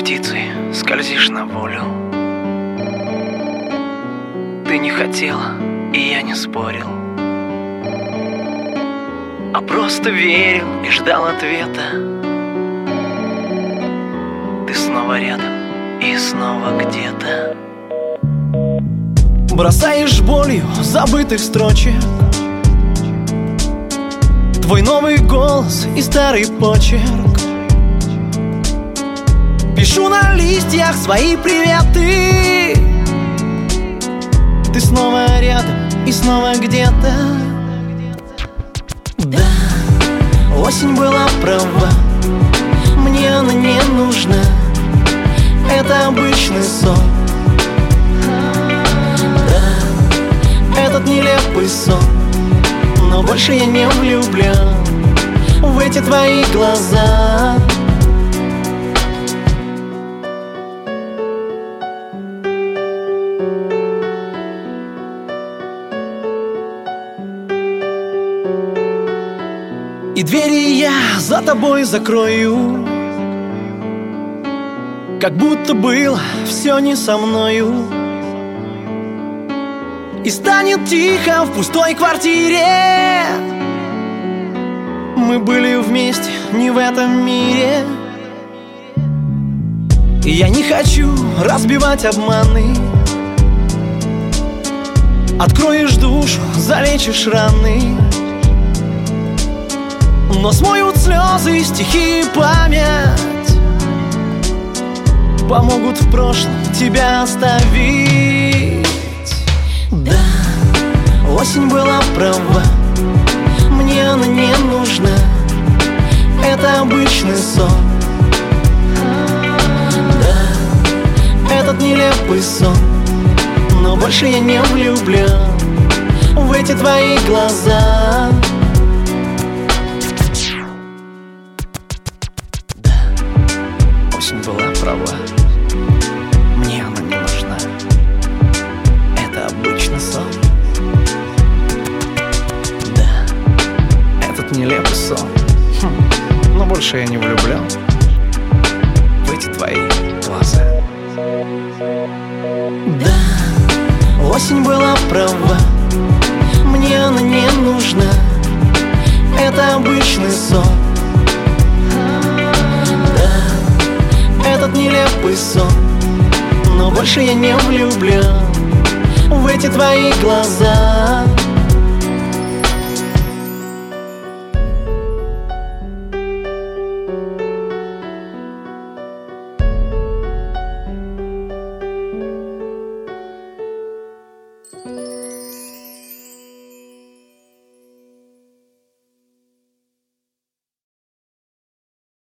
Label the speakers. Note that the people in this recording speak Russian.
Speaker 1: птицей скользишь на волю. Ты не хотела, и я не спорил, а просто верил и ждал ответа. Ты снова рядом и снова где-то.
Speaker 2: Бросаешь болью забытых строчек твой новый голос и старый почерк. Пишу на листьях свои приветы. Ты снова рядом и снова где-то. Да, осень была права, мне она не нужна. Это обычный сон. Да, этот нелепый сон, но больше я не влюблен в эти твои глаза. И двери я за тобой закрою, как будто было все не со мною. И станет тихо в пустой квартире. Мы были вместе не в этом мире. И я не хочу разбивать обманы. Откроешь душу, залечишь раны, но смоют слезы, стихи и память, помогут в прошлом тебя оставить. Да, осень была права, мне она не нужна. Это обычный сон. Да, этот нелепый сон, но больше я не влюблен в эти твои глаза. Осень была права, мне она не нужна. Это обычный сон. Да, этот нелепый сон, но больше я не влюблен в эти твои глаза. Да, осень была права, мне она не нужна. Это обычный сон. Этот нелепый сон, но больше я не влюблен в эти твои глаза.